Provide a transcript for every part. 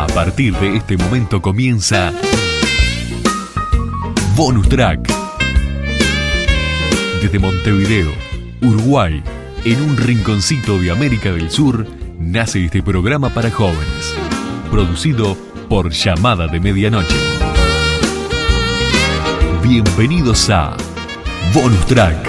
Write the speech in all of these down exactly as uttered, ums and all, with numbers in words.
partir de este momento comienza Bonus Track. Desde Montevideo, Uruguay, en un rinconcito de América del Sur, nace este programa para jóvenes, producido por Llamada de Medianoche. Bienvenidos a Bonus Track.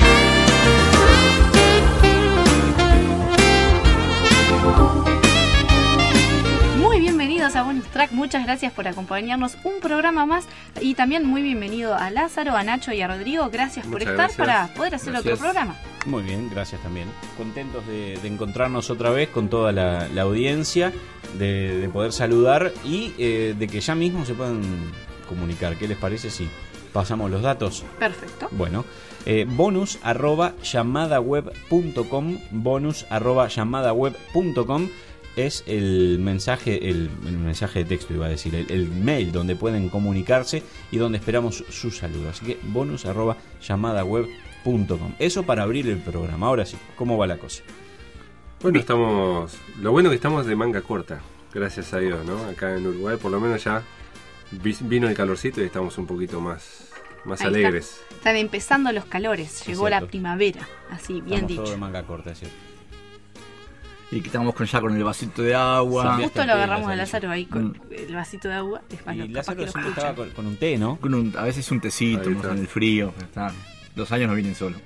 A Bonus Track, muchas gracias por acompañarnos un programa más y también muy bienvenido a Lázaro, a Nacho y a Rodrigo, gracias muchas por estar gracias. Para poder hacer gracias. Otro programa. Muy bien, gracias también. Contentos de, de encontrarnos otra vez con toda la, la audiencia, de, de poder saludar y eh, de que ya mismo se puedan comunicar. ¿Qué les parece si pasamos los datos? Perfecto. Bueno, eh, bonus arroba llamadaweb punto com, bonus arroba llamadaweb punto com es el mensaje, el, el mensaje de texto iba a decir, el, el mail donde pueden comunicarse y donde esperamos su saludo. Así que bonus arroba llamadaweb punto com. Eso para abrir el programa. Ahora sí, ¿cómo va la cosa? Bueno, estamos, lo bueno que estamos de manga corta, gracias a Dios, ¿no? Acá en Uruguay por lo menos ya vino el calorcito y estamos un poquito más, más alegres. Está. Están empezando los calores, llegó la primavera, así bien estamos dicho. Todo de manga corta, es cierto. Y que estamos con, ya con el vasito de agua. Sí, justo lo agarramos a Lázaro ahí con mm. el vasito de agua. Y Lázaro siempre estaba con, con un té, ¿no? Con un, a veces un tecito, no, en el frío. Está, los años no vienen solos.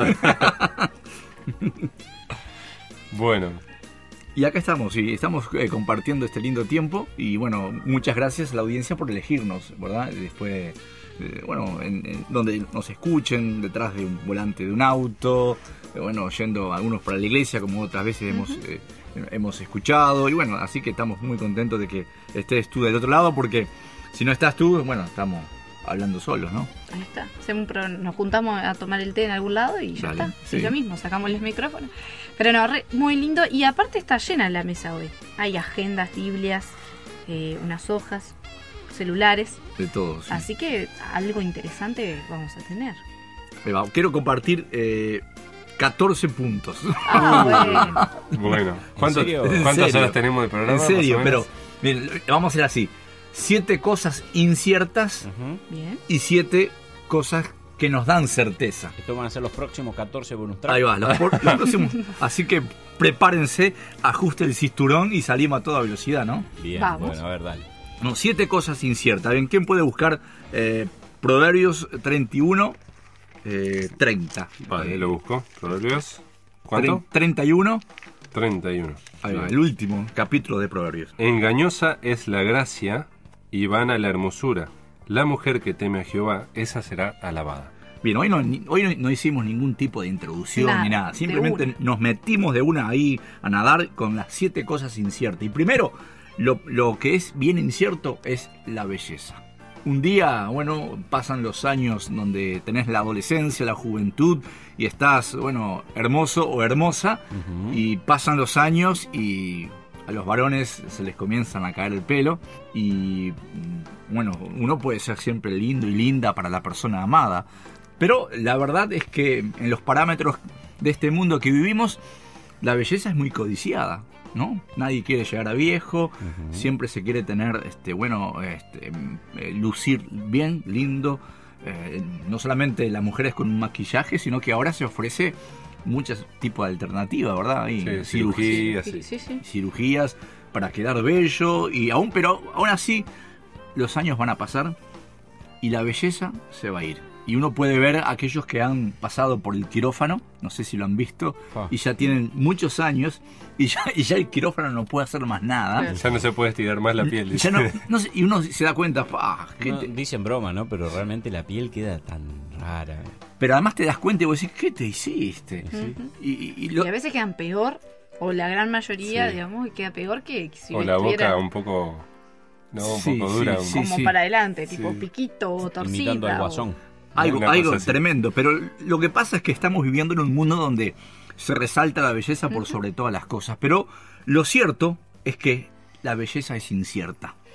Bueno. Y acá estamos, y estamos eh, compartiendo este lindo tiempo. Y bueno, muchas gracias a la audiencia por elegirnos, ¿verdad? Después, eh, bueno, en, en, donde nos escuchen, detrás de un volante de un auto. Bueno, yendo algunos para la iglesia, como otras veces uh-huh. hemos eh, hemos escuchado. Y bueno, así que estamos muy contentos de que estés tú del otro lado, porque si no estás tú, bueno, estamos hablando solos, ¿no? Ahí está. Siempre nos juntamos a tomar el té en algún lado y ya Dale, está. Sí. Es lo mismo, sacamos los micrófonos. Pero no, re, muy lindo. Y aparte está llena la mesa hoy. Hay agendas, biblias, eh, unas hojas, celulares. De todo, sí. Así que algo interesante vamos a tener. Quiero compartir... Eh, catorce puntos. Ah, bueno. Bueno, ¿cuánto, ¿cuántas horas tenemos de programa? En serio, pero bien, vamos a hacer así. Siete cosas inciertas uh-huh. Bien. Y siete cosas que nos dan certeza. Estos van a ser los próximos catorce bonus tracks. Ahí va, los, los próximos. Así que prepárense, ajuste el cinturón y salimos a toda velocidad, ¿no? Bien, vamos. Bueno, a ver, dale. No, siete cosas inciertas. Bien, ¿quién puede buscar eh, Proverbios treinta y uno? Eh, treinta. Vale, lo busco. Proverbios. ¿Cuánto? treinta y uno. treinta y uno. Ahí va, el último capítulo de Proverbios. Engañosa es la gracia y vana la hermosura. La mujer que teme a Jehová, esa será alabada. Bien, hoy no, hoy no, no hicimos ningún tipo de introducción nada, ni nada. Simplemente nos metimos de una ahí a nadar con las siete cosas inciertas. Y primero, lo, lo que es bien incierto es la belleza. Un día, bueno, pasan los años donde tenés la adolescencia, la juventud y estás, bueno, hermoso o hermosa uh-huh. Y pasan los años y a los varones se les comienzan a caer el pelo y, bueno, uno puede ser siempre lindo y linda para la persona amada, pero la verdad es que en los parámetros de este mundo que vivimos, la belleza es muy codiciada. ¿No? Nadie quiere llegar a viejo, uh-huh. Siempre se quiere tener, este, bueno, este, eh, lucir bien, lindo. Eh, no solamente las mujeres con un maquillaje, sino que ahora se ofrece muchos tipos de alternativas, ¿verdad? Y sí, cirugías, sí, sí, sí. cirugías para quedar bello y aún, pero aún así los años van a pasar y la belleza se va a ir. Y uno puede ver a aquellos que han pasado por el quirófano, no sé si lo han visto, ah. Y ya tienen muchos años y ya, y ya el quirófano no puede hacer más nada. Ya no se puede estirar más la piel. Ya no, no sé, y uno se da cuenta, ah, no, te... dicen broma, ¿no? Pero realmente la piel queda tan rara. Pero además te das cuenta y vos decís, ¿qué te hiciste? Sí. Y, y, y, lo... y a veces quedan peor, o la gran mayoría, sí. digamos, queda peor que, que si o la estuviera... boca un poco, no, un sí, poco dura. Sí, como sí. para adelante, tipo sí. piquito o torcida. Imitando al Guasón. O... Algo, algo tremendo, pero lo que pasa es que estamos viviendo en un mundo donde se resalta la belleza por sobre todas las cosas, pero lo cierto es que la belleza es incierta.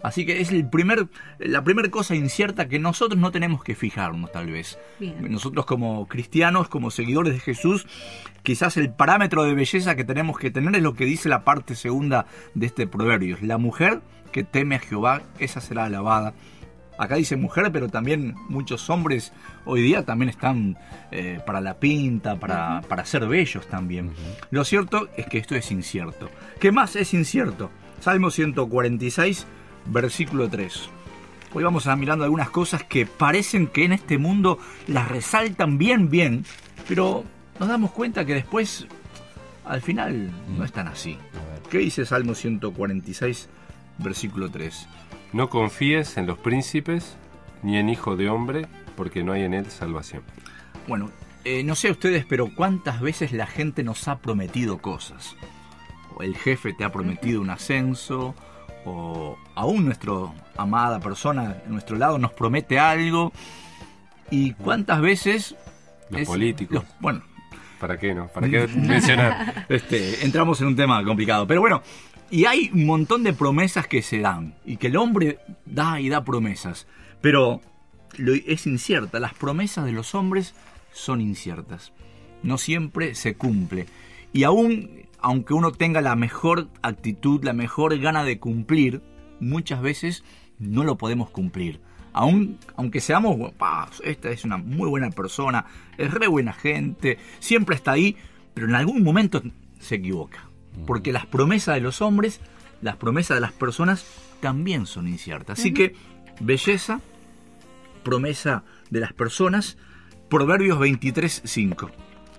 Así que es el primer, la primera cosa incierta que nosotros no tenemos que fijarnos, tal vez. Bien. Nosotros como cristianos, como seguidores de Jesús, quizás el parámetro de belleza que tenemos que tener es lo que dice la parte segunda de este proverbio. La mujer que teme a Jehová, esa será alabada. Acá dice mujer, pero también muchos hombres hoy día también están eh, para la pinta, para, uh-huh. para ser bellos también. Uh-huh. Lo cierto es que esto es incierto. ¿Qué más es incierto? Salmo ciento cuarenta y seis, versículo tres. Hoy vamos a mirando algunas cosas que parecen que en este mundo las resaltan bien, bien, pero nos damos cuenta que después, al final, no están así. ¿Qué dice Salmo ciento cuarenta y seis, versículo tres? No confíes en los príncipes ni en hijo de hombre, porque no hay en él salvación. Bueno, eh, no sé ustedes, pero ¿cuántas veces la gente nos ha prometido cosas? O el jefe te ha prometido un ascenso, o aún nuestra amada persona a nuestro lado nos promete algo. ¿Y cuántas veces... Los es, políticos. Los, bueno, ¿para qué no? ¿Para qué mencionar? Este, entramos en un tema complicado, pero bueno... Y hay un montón de promesas que se dan, y que el hombre da y da promesas, pero lo, es incierta. Las promesas de los hombres son inciertas, no siempre se cumple. Y aún, aunque uno tenga la mejor actitud, la mejor gana de cumplir, muchas veces no lo podemos cumplir. Aún, aunque seamos, bah, esta es una muy buena persona, es re buena gente, siempre está ahí, pero en algún momento se equivoca. Porque las promesas de los hombres, las promesas de las personas también son inciertas. Así uh-huh. que belleza, promesa de las personas, Proverbios veintitrés, cinco.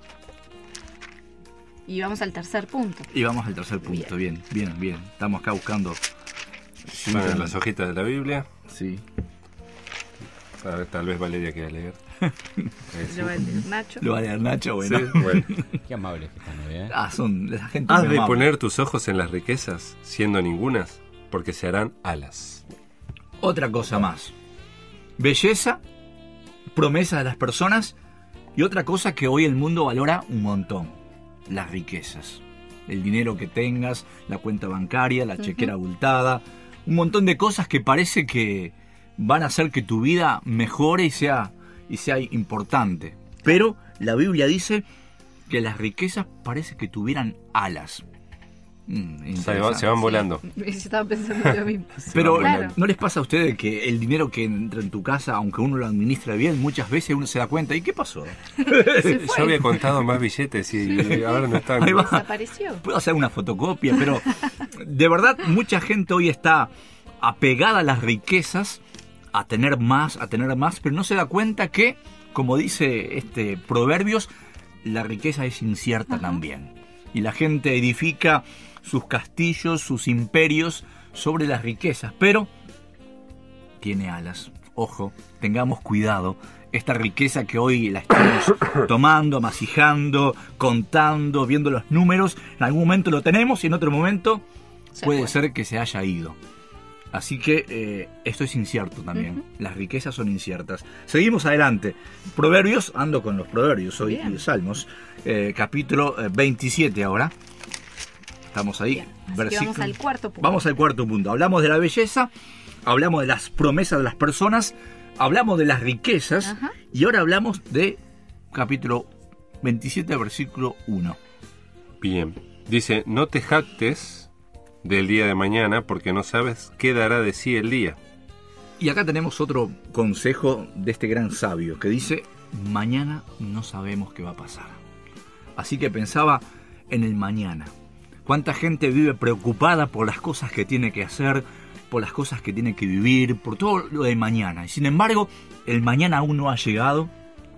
Y vamos al tercer punto. Y vamos al tercer punto, bien, bien, bien. bien. Estamos acá buscando... Bueno, las hojitas de la Biblia. Sí. A ver, tal vez Valeria quiera leer. Lo va a leer Nacho. Lo va a leer Nacho, bueno. Sí, bueno. Qué amables que están hoy, ¿eh? Ah, son la gente. Has de poner tus ojos en las riquezas, siendo ningunas, porque se harán alas. Otra cosa más. Belleza, promesa de las personas, y otra cosa que hoy el mundo valora un montón: las riquezas. El dinero que tengas, la cuenta bancaria, la uh-huh. chequera abultada, un montón de cosas que parece que van a hacer que tu vida mejore y sea, y sea importante. Pero la Biblia dice que las riquezas parece que tuvieran alas. Mm, se, va, se van volando. Sí, estaba pensando yo mismo. Pero claro. ¿no les pasa a ustedes que el dinero que entra en tu casa, aunque uno lo administre bien, muchas veces uno se da cuenta, ¿y qué pasó? Yo había contado más billetes y ahora no están. Desapareció. Puedo hacer una fotocopia, pero de verdad mucha gente hoy está apegada a las riquezas, a tener más, a tener más, pero no se da cuenta que, como dice este Proverbios, la riqueza es incierta uh-huh. también. Y la gente edifica sus castillos, sus imperios sobre las riquezas, pero tiene alas. Ojo, tengamos cuidado. Esta riqueza que hoy la estamos tomando, amasijando, contando, viendo los números, en algún momento lo tenemos y en otro momento se puede fue. ser que se haya ido. Así que eh, esto es incierto también. Uh-huh. Las riquezas son inciertas. Seguimos adelante. Proverbios, ando con los proverbios hoy y Salmos. Eh, capítulo veintisiete ahora. Estamos ahí. Versículo. Vamos al cuarto punto. Vamos al cuarto punto. Hablamos de la belleza, hablamos de las promesas de las personas, hablamos de las riquezas, uh-huh. y ahora hablamos de capítulo veintisiete, versículo uno. Bien. Dice, no te jactes del día de mañana, porque no sabes qué dará de sí el día. Y acá tenemos otro consejo de este gran sabio que dice, mañana no sabemos qué va a pasar. Así que pensaba en el mañana. ¿Cuánta gente vive preocupada por las cosas que tiene que hacer, por las cosas que tiene que vivir, por todo lo de mañana? Y sin embargo, el mañana aún no ha llegado.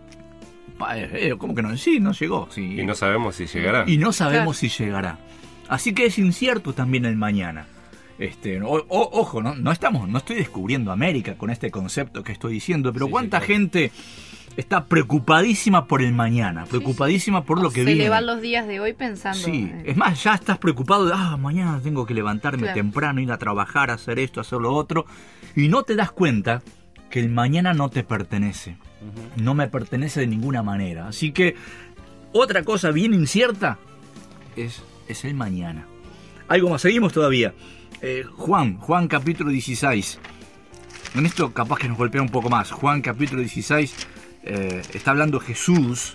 ¿Cómo que no? Sí, no llegó. Sí. Y no sabemos si llegará. Y no sabemos claro. si llegará. Así que es incierto también el mañana. Este, o, o, ojo, ¿no? No estamos, no estoy descubriendo América con este concepto que estoy diciendo, pero sí, cuánta sí, claro. gente está preocupadísima por el mañana, preocupadísima sí, sí. por lo o que se viene. Se le van los días de hoy pensando. Sí, en... es más, ya estás preocupado de, ah, mañana tengo que levantarme claro. temprano, ir a trabajar, hacer esto, hacer lo otro, y no te das cuenta que el mañana no te pertenece, uh-huh. no me pertenece de ninguna manera. Así que otra cosa bien incierta es, es el mañana. Algo más, seguimos todavía. Eh, Juan, Juan capítulo dieciséis. En esto capaz que nos golpea un poco más. Juan capítulo dieciséis, eh, está hablando Jesús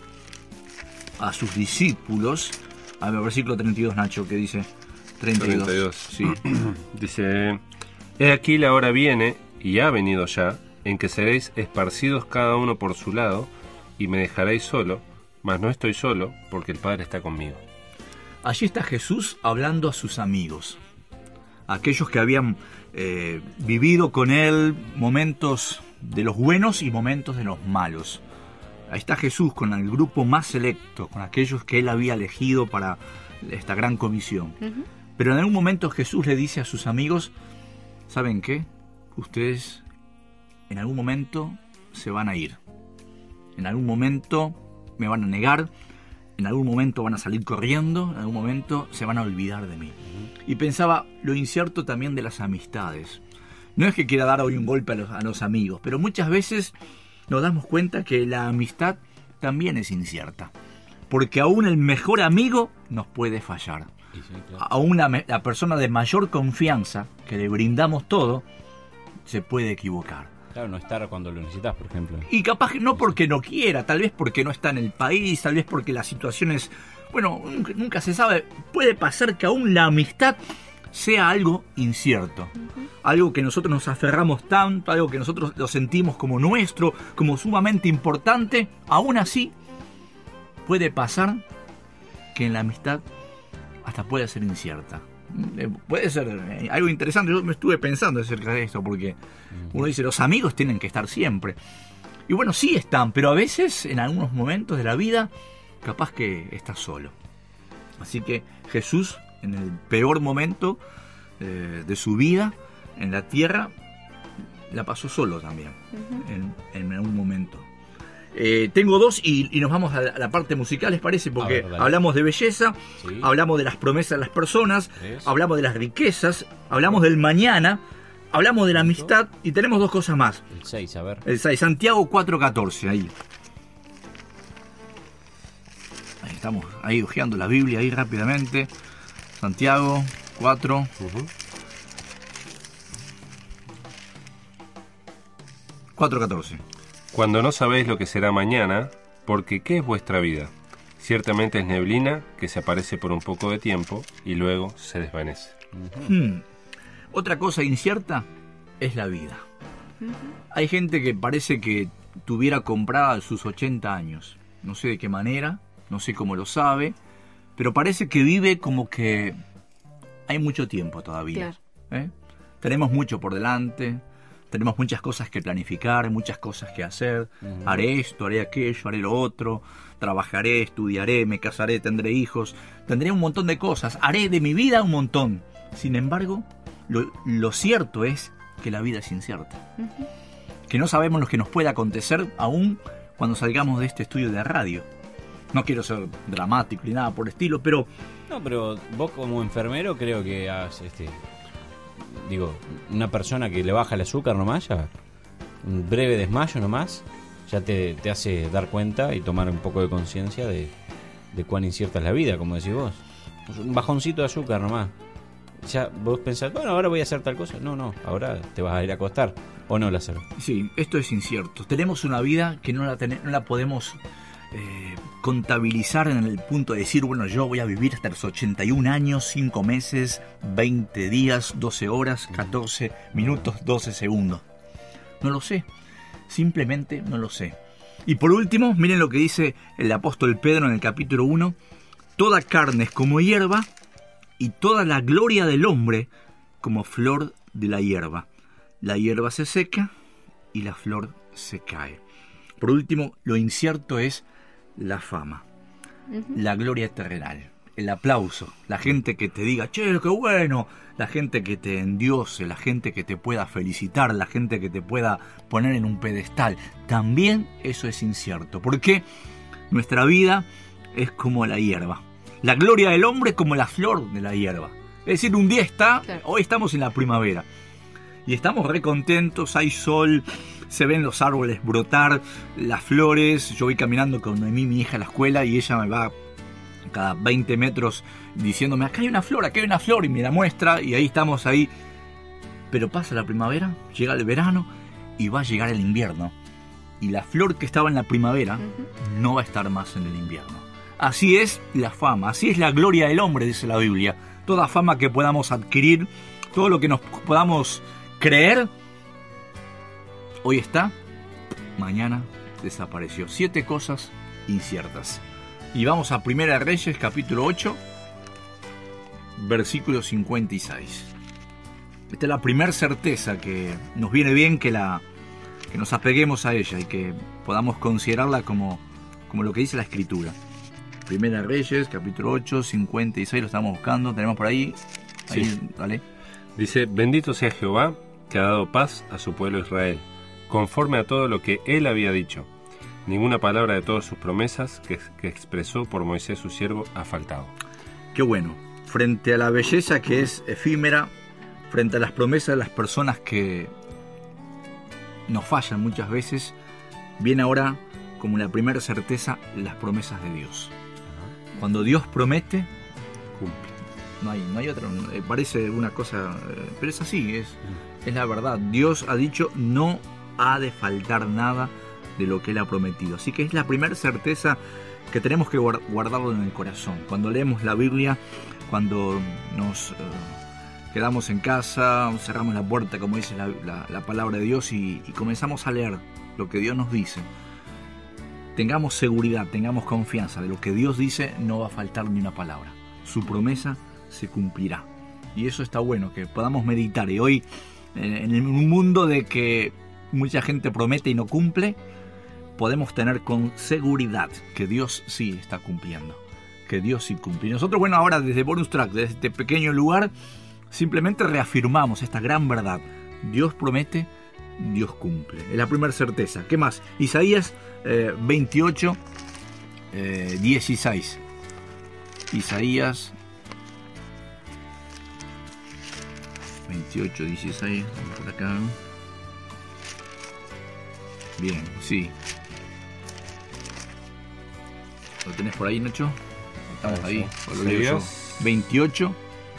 a sus discípulos. A ver, versículo treinta y dos, Nacho, que dice treinta y dos. treinta y dos. Sí. Dice: He aquí la hora viene, y ha venido ya, en que seréis esparcidos cada uno por su lado, y me dejaréis solo, mas no estoy solo, porque el Padre está conmigo. Allí está Jesús hablando a sus amigos, aquellos que habían eh, vivido con él momentos de los buenos y momentos de los malos. Ahí está Jesús con el grupo más selecto, con aquellos que él había elegido para esta gran comisión. Uh-huh. Pero en algún momento Jesús le dice a sus amigos: ¿saben qué? Ustedes en algún momento se van a ir. En algún momento me van a negar. En algún momento van a salir corriendo. En algún momento se van a olvidar de mí. Uh-huh. Y pensaba lo incierto también de las amistades. No es que quiera dar hoy un golpe a los, a los amigos, pero muchas veces nos damos cuenta que la amistad también es incierta. Porque aún el mejor amigo nos puede fallar. Sí, sí, claro. Aún la, la persona de mayor confianza, que le brindamos todo, se puede equivocar. Claro, no estar cuando lo necesitas, por ejemplo. Y capaz que no porque no quiera, tal vez porque no está en el país, tal vez porque la situación es... Bueno, nunca, nunca se sabe. Puede pasar que aún la amistad sea algo incierto. Uh-huh. Algo que nosotros nos aferramos tanto, algo que nosotros lo sentimos como nuestro, como sumamente importante. Aún así, puede pasar que en la amistad hasta puede ser incierta. Puede ser eh, algo interesante. Yo me estuve pensando acerca de esto, porque uno dice, los amigos tienen que estar siempre. Y bueno, sí están, pero a veces, en algunos momentos de la vida, capaz que estás solo. Así que Jesús, en el peor momento eh, de su vida en la tierra, la pasó solo también, uh-huh. en, en algún momento. Eh, tengo dos y, y nos vamos a la, a la parte musical, ¿les parece? Porque ver, hablamos de belleza, sí. hablamos de las promesas de las personas, ¿ves? Hablamos de las riquezas, hablamos del mañana, hablamos de la amistad y tenemos dos cosas más. El seis, a ver. El seis, Santiago cuatro catorce, ahí. Ahí estamos, ahí hojeando la Biblia, ahí rápidamente. Santiago cuatro. Uh-huh. cuatro catorce. Cuando no sabéis lo que será mañana, porque ¿qué es vuestra vida? Ciertamente es neblina que se aparece por un poco de tiempo y luego se desvanece. Uh-huh. Hmm. Otra cosa incierta es la vida. Uh-huh. Hay gente que parece que tuviera comprada sus ochenta años. No sé de qué manera, no sé cómo lo sabe, pero parece que vive como que hay mucho tiempo todavía. Claro. ¿Eh? Tenemos mucho por delante. Tenemos muchas cosas que planificar, muchas cosas que hacer. Uh-huh. Haré esto, haré aquello, haré lo otro. Trabajaré, estudiaré, me casaré, tendré hijos. Tendré un montón de cosas. Haré de mi vida un montón. Sin embargo, lo, lo cierto es que la vida es incierta. Uh-huh. Que no sabemos lo que nos puede acontecer aún cuando salgamos de este estudio de radio. No quiero ser dramático ni nada por el estilo, pero... No, pero vos como enfermero creo que has... Este... Digo, una persona que le baja el azúcar nomás, ya un breve desmayo nomás, ya te, te hace dar cuenta y tomar un poco de conciencia de, de cuán incierta es la vida, como decís vos. Un bajoncito de azúcar nomás. Ya vos pensás, bueno, ahora voy a hacer tal cosa. No, no, ahora te vas a ir a acostar. ¿O no, Lázaro? Sí, esto es incierto. Tenemos una vida que no la, ten- no la podemos... Eh, contabilizar en el punto de decir, bueno, yo voy a vivir hasta los ochenta y un años, cinco meses, veinte días, doce horas, catorce minutos, doce segundos. No lo sé, simplemente no lo sé. Y por último, miren lo que dice el apóstol Pedro en el capítulo uno: toda carne es como hierba y toda la gloria del hombre como flor de la hierba. La hierba se seca y la flor se cae. Por último, lo incierto es la fama, uh-huh. la gloria terrenal, el aplauso, la gente que te diga, che, qué bueno, la gente que te endiose, la gente que te pueda felicitar, la gente que te pueda poner en un pedestal. También eso es incierto, porque nuestra vida es como la hierba, la gloria del hombre es como la flor de la hierba. Es decir, un día está, claro. Hoy estamos en la primavera y estamos re contentos, hay sol, se ven los árboles brotar, las flores. Yo voy caminando con Noemí, mi hija, a la escuela y ella me va cada veinte metros diciéndome, acá hay una flor, acá hay una flor, y me la muestra, y ahí estamos ahí. Pero pasa la primavera, llega el verano, y va a llegar el invierno. Y la flor que estaba en la primavera uh-huh. no va a estar más en el invierno. Así es la fama, así es la gloria del hombre, dice la Biblia. Toda fama que podamos adquirir, todo lo que nos podamos creer, hoy está, mañana desapareció. Siete cosas inciertas. Y vamos a Primera de Reyes, capítulo ocho, versículo cincuenta y seis. Esta es la primera certeza que nos viene bien que, la, que nos apeguemos a ella y que podamos considerarla como, como lo que dice la Escritura. Primera de Reyes, capítulo ocho, cincuenta y seis, lo estamos buscando, tenemos por ahí. ahí sí. Dale. Dice, bendito sea Jehová, que ha dado paz a su pueblo Israel, conforme a todo lo que él había dicho. Ninguna palabra de todas sus promesas que, que expresó por Moisés su siervo ha faltado. Qué bueno. Frente a la belleza que es efímera, frente a las promesas de las personas que nos fallan muchas veces, viene ahora como la primera certeza las promesas de Dios. Cuando Dios promete, cumple. No hay, no hay otra. Parece una cosa, pero es así, es, es la verdad. Dios ha dicho, no ha de faltar nada de lo que Él ha prometido. Así que es la primera certeza que tenemos que guardarlo en el corazón. Cuando leemos la Biblia, cuando nos uh, quedamos en casa, cerramos la puerta, como dice la, la, la palabra de Dios, y, y comenzamos a leer lo que Dios nos dice, tengamos seguridad, tengamos confianza de lo que Dios dice, no va a faltar ni una palabra. Su promesa se cumplirá. Y eso está bueno, que podamos meditar. Y hoy, en un mundo de que mucha gente promete y no cumple, podemos tener con seguridad que Dios sí está cumpliendo, que Dios sí cumple. Y nosotros, bueno, ahora desde Bonus Track, desde este pequeño lugar, simplemente reafirmamos esta gran verdad. Dios promete, Dios cumple. Es la primera certeza. ¿Qué más? Isaías eh, veintiocho, eh, dieciséis. Isaías veintiocho, dieciséis. Vamos por acá. Bien, sí. ¿Lo tenés por ahí, Nacho? Estamos ah, ahí. Isaías veintiocho.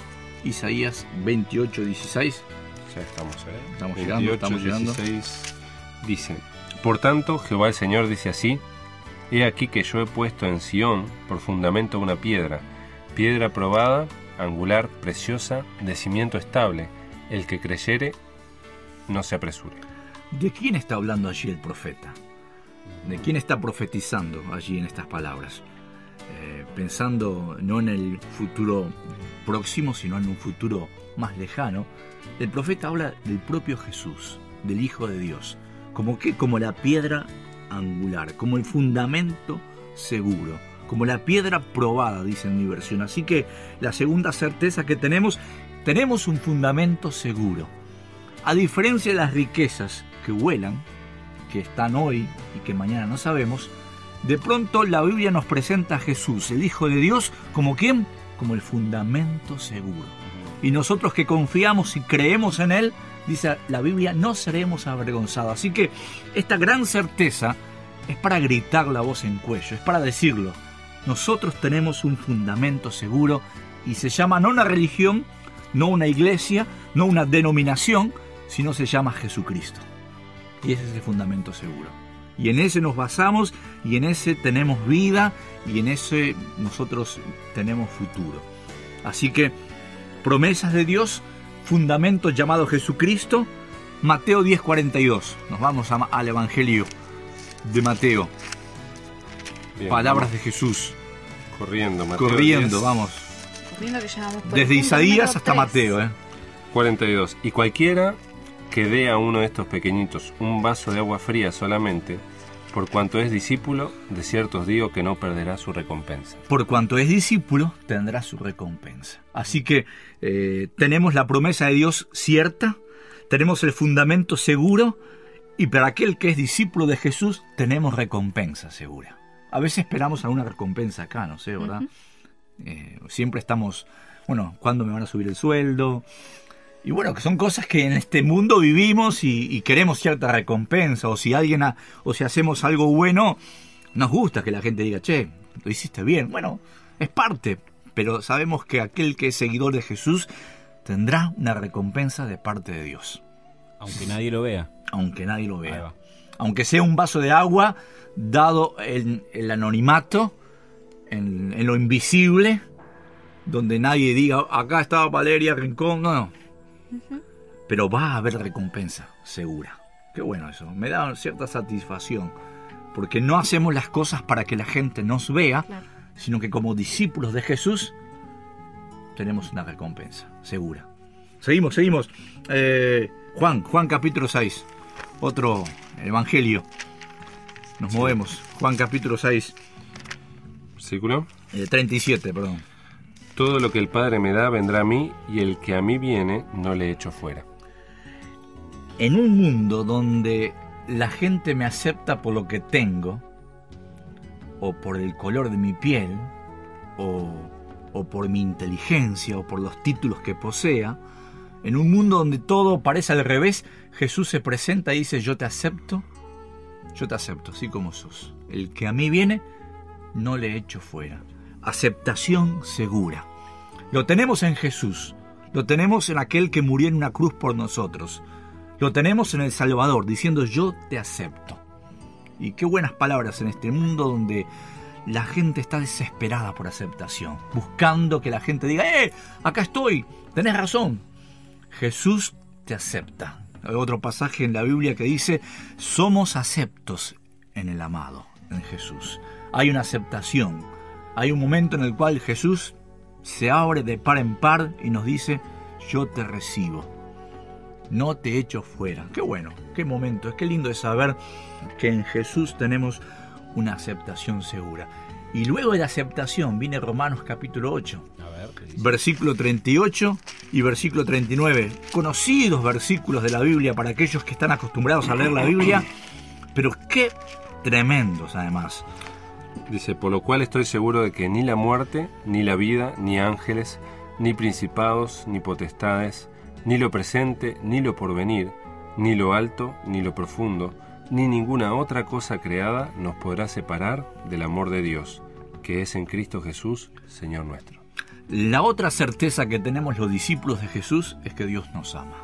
Isaías veintiocho, dieciséis. Ya estamos, ¿eh? Estamos veintiocho, llegando, estamos llegando. dieciséis, dice, por tanto, Jehová el Señor dice así, he aquí que yo he puesto en Sión por fundamento una piedra, piedra probada, angular, preciosa, de cimiento estable, el que creyere, no se apresure. ¿De quién está hablando allí el profeta? ¿De quién está profetizando allí en estas palabras? Eh, pensando no en el futuro próximo, sino en un futuro más lejano, el profeta habla del propio Jesús, del Hijo de Dios, como que como la piedra angular, como el fundamento seguro, como la piedra probada, dice en mi versión. Así que la segunda certeza que tenemos, tenemos un fundamento seguro. A diferencia de las riquezas que vuelan, que están hoy y que mañana no sabemos, de pronto la Biblia nos presenta a Jesús, el Hijo de Dios, como ¿quién? Como el fundamento seguro. Y nosotros que confiamos y creemos en Él, dice la Biblia, no seremos avergonzados. Así que esta gran certeza es para gritar la voz en cuello, es para decirlo. Nosotros tenemos un fundamento seguro y se llama no una religión, no una iglesia, no una denominación, sino se llama Jesucristo. Y ese es el fundamento seguro. Y en ese nos basamos y en ese tenemos vida y en ese nosotros tenemos futuro. Así que promesas de Dios, fundamento llamado Jesucristo, Mateo diez cuarenta y dos. Nos vamos a, al Evangelio de Mateo. Bien, palabras vamos. De Jesús. Corriendo, Mateo. Corriendo, diez. Vamos. Corriendo que llegamos por desde Isaías hasta tres. Mateo, ¿eh? cuarenta y dos. Y cualquiera que dé a uno de estos pequeñitos un vaso de agua fría solamente, por cuanto es discípulo, de cierto os digo que no perderá su recompensa. Por cuanto es discípulo, tendrá su recompensa. Así que eh, tenemos la promesa de Dios cierta, tenemos el fundamento seguro, y para aquel que es discípulo de Jesús, tenemos recompensa segura. A veces esperamos alguna recompensa acá, no sé, ¿verdad? Uh-huh. Eh, siempre estamos, bueno, ¿cuándo me van a subir el sueldo? Y bueno, que son cosas que en este mundo vivimos y, y queremos cierta recompensa. O si alguien ha, o si hacemos algo bueno, nos gusta que la gente diga, che, lo hiciste bien. Bueno, es parte, pero sabemos que aquel que es seguidor de Jesús tendrá una recompensa de parte de Dios. Aunque nadie lo vea. Aunque nadie lo vea. Aunque sea un vaso de agua dado en el anonimato, en, en lo invisible, donde nadie diga, acá estaba Valeria Rincón, no, no. Uh-huh. Pero va a haber recompensa, segura. Qué bueno eso, me da cierta satisfacción, porque no hacemos las cosas para que la gente nos vea, claro, sino que como discípulos de Jesús tenemos una recompensa, segura. Seguimos, seguimos. Eh, Juan, Juan capítulo seis, otro evangelio. Nos sí. movemos. Juan capítulo seis. Versículo. Eh, treinta y siete, perdón. Todo lo que el Padre me da vendrá a mí, y el que a mí viene no le echo fuera. En un mundo donde la gente me acepta por lo que tengo, o por el color de mi piel, o, o por mi inteligencia, o por los títulos que posea, en un mundo donde todo parece al revés, Jesús se presenta y dice, yo te acepto, yo te acepto, así como sos. El que a mí viene, no le echo fuera. Aceptación segura. Lo tenemos en Jesús, lo tenemos en aquel que murió en una cruz por nosotros, lo tenemos en el Salvador, diciendo yo te acepto. Y qué buenas palabras en este mundo donde la gente está desesperada por aceptación, buscando que la gente diga, ¡eh! Acá estoy, tenés razón. Jesús te acepta. Hay otro pasaje en la Biblia que dice, somos aceptos en el amado, en Jesús. Hay una aceptación, hay un momento en el cual Jesús se abre de par en par y nos dice, yo te recibo, no te echo fuera. Qué bueno, qué momento, es que lindo es saber que en Jesús tenemos una aceptación segura. Y luego de la aceptación viene Romanos capítulo ocho, a ver, versículo treinta y ocho y versículo treinta y nueve, conocidos versículos de la Biblia para aquellos que están acostumbrados a leer la Biblia, pero qué tremendos además. Dice, por lo cual estoy seguro de que ni la muerte, ni la vida, ni ángeles, ni principados, ni potestades, ni lo presente, ni lo porvenir, ni lo alto, ni lo profundo, ni ninguna otra cosa creada nos podrá separar del amor de Dios, que es en Cristo Jesús, Señor nuestro. La otra certeza que tenemos los discípulos de Jesús es que Dios nos ama.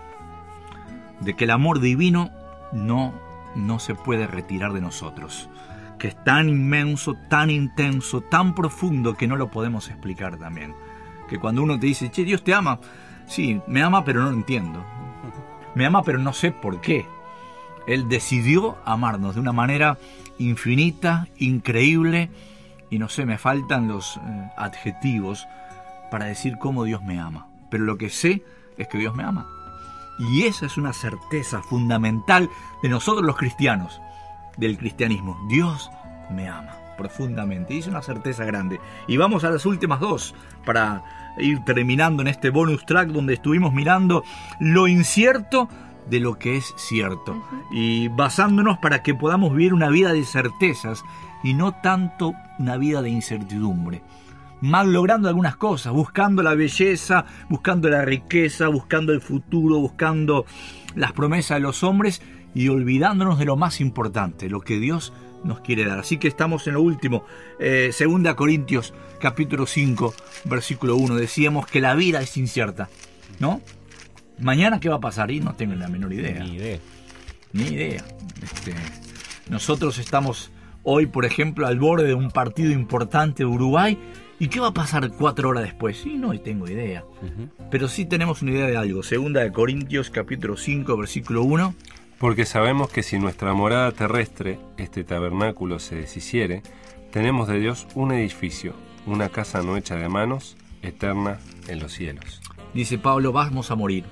De que el amor divino no, no se puede retirar de nosotros. Que es tan inmenso, tan intenso, tan profundo que no lo podemos explicar también. Que cuando uno te dice, che, Dios te ama. Sí, me ama pero no lo entiendo. Me ama pero no sé por qué. Él decidió amarnos de una manera infinita, increíble. Y no sé, me faltan los eh, adjetivos para decir cómo Dios me ama. Pero lo que sé es que Dios me ama. Y esa es una certeza fundamental de nosotros los cristianos. Del cristianismo, Dios me ama profundamente, y es una certeza grande. Y vamos a las últimas dos para ir terminando en este bonus track donde estuvimos mirando lo incierto de lo que es cierto, uh-huh, y basándonos para que podamos vivir una vida de certezas y no tanto una vida de incertidumbre, mal logrando algunas cosas, buscando la belleza, buscando la riqueza, buscando el futuro, buscando las promesas de los hombres y olvidándonos de lo más importante, lo que Dios nos quiere dar. Así que estamos en lo último. Eh, Segunda Corintios capítulo cinco, versículo uno. Decíamos que la vida es incierta, ¿no? Mañana qué va a pasar y no tengo la menor idea. Ni idea. Ni idea. Este, nosotros estamos hoy, por ejemplo, al borde de un partido importante de Uruguay. ¿Y qué va a pasar cuatro horas después? Sí, no tengo idea. Uh-huh. Pero sí tenemos una idea de algo. Segunda de Corintios capítulo cinco, versículo uno. Porque sabemos que si nuestra morada terrestre, este tabernáculo, se deshiciere, tenemos de Dios un edificio, una casa no hecha de manos, eterna en los cielos. Dice Pablo, vamos a morir.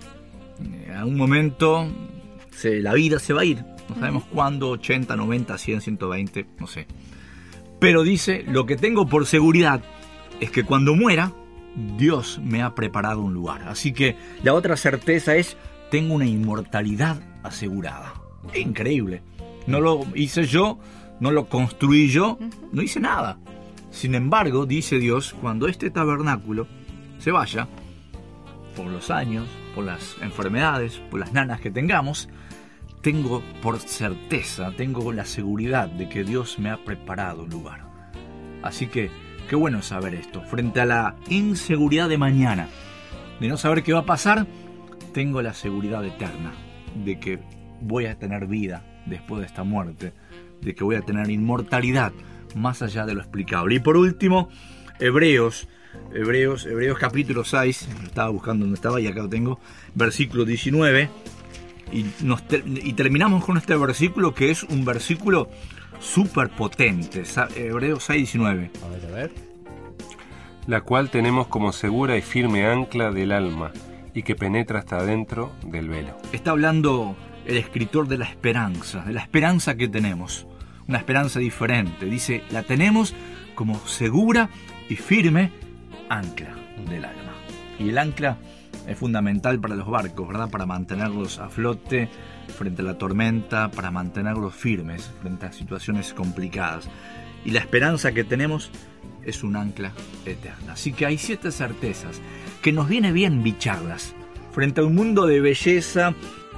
A un momento se, la vida se va a ir. No sabemos cuándo, ochenta, noventa, cien, ciento veinte, no sé. Pero dice, lo que tengo por seguridad es que cuando muera, Dios me ha preparado un lugar. Así que la otra certeza es, tengo una inmortalidad asegurada. Increíble. No lo hice yo, no lo construí yo, no hice nada. Sin embargo, dice Dios, cuando este tabernáculo se vaya, por los años, por las enfermedades, por las nanas que tengamos, tengo por certeza, tengo la seguridad de que Dios me ha preparado un lugar. Así que qué bueno saber esto. Frente a la inseguridad de mañana, de no saber qué va a pasar, tengo la seguridad eterna de que voy a tener vida después de esta muerte, de que voy a tener inmortalidad más allá de lo explicable. Y por último, Hebreos, Hebreos, Hebreos capítulo seis, lo estaba buscando donde estaba y acá lo tengo, versículo diecinueve, y, nos ter- y terminamos con este versículo que es un versículo súper potente, Hebreos seis, diecinueve. A ver, a ver. La cual tenemos como segura y firme ancla del alma, y que penetra hasta adentro del velo. Está hablando el escritor de la esperanza, de la esperanza que tenemos, una esperanza diferente. Dice, la tenemos como segura y firme ancla del alma. Y el ancla es fundamental para los barcos, ¿verdad? Para mantenerlos a flote frente a la tormenta, para mantenerlos firmes frente a situaciones complicadas. Y la esperanza que tenemos es un ancla eterna. Así que hay siete certezas que nos viene bien bicharlas frente a un mundo de belleza,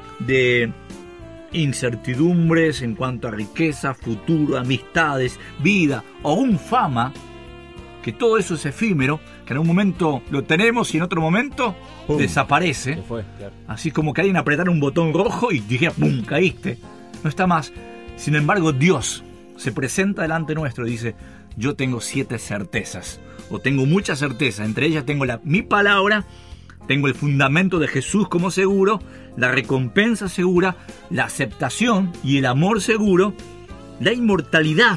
de incertidumbres en cuanto a riqueza, futuro, amistades, vida o aún fama, que todo eso es efímero, que en un momento lo tenemos y en otro momento ¡pum! Desaparece. Se fue, claro. Así como que alguien apretara un botón rojo y dijera ¡pum! Caíste. No está más. Sin embargo, Dios se presenta delante nuestro y dice, yo tengo siete certezas, o tengo muchas certezas, entre ellas tengo la, mi palabra, tengo el fundamento de Jesús como seguro, la recompensa segura, la aceptación y el amor seguro, la inmortalidad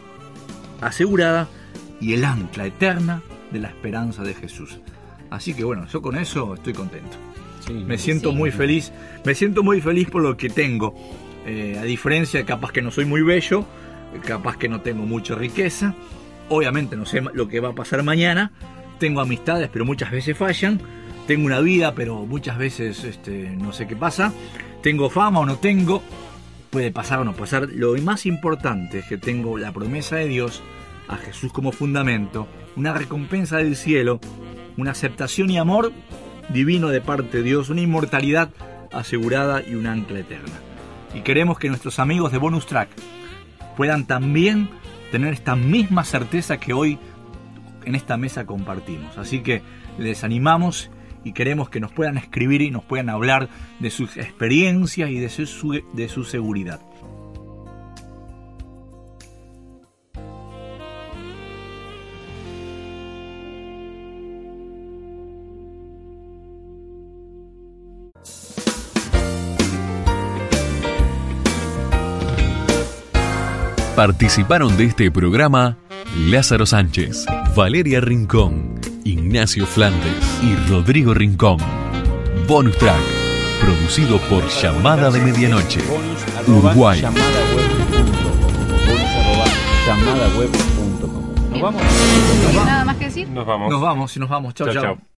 asegurada y el ancla eterna de la esperanza de Jesús. Así que bueno, yo con eso estoy contento. Sí, me siento sí, muy sí. feliz, me siento muy feliz por lo que tengo. Eh, a diferencia de capaz que no soy muy bello, capaz que no tengo mucha riqueza, obviamente no sé lo que va a pasar mañana, tengo amistades pero muchas veces fallan, tengo una vida pero muchas veces este, no sé qué pasa, tengo fama o no tengo, puede pasar o no pasar. Lo más importante es que tengo la promesa de Dios, a Jesús como fundamento, una recompensa del cielo, una aceptación y amor divino de parte de Dios, una inmortalidad asegurada y un ancla eterna. Y queremos que nuestros amigos de Bonus Track puedan también tener esta misma certeza que hoy en esta mesa compartimos. Así que les animamos y queremos que nos puedan escribir y nos puedan hablar de sus experiencias y de su, de su seguridad. Participaron de este programa Lázaro Sánchez, Valeria Rincón, Ignacio Flandes y Rodrigo Rincón. Bonus Track, producido por Llamada de Medianoche, Uruguay. Nos vamos. ¿Nada más que decir? Nos vamos. Nos vamos y nos vamos. Chau, chau. chau.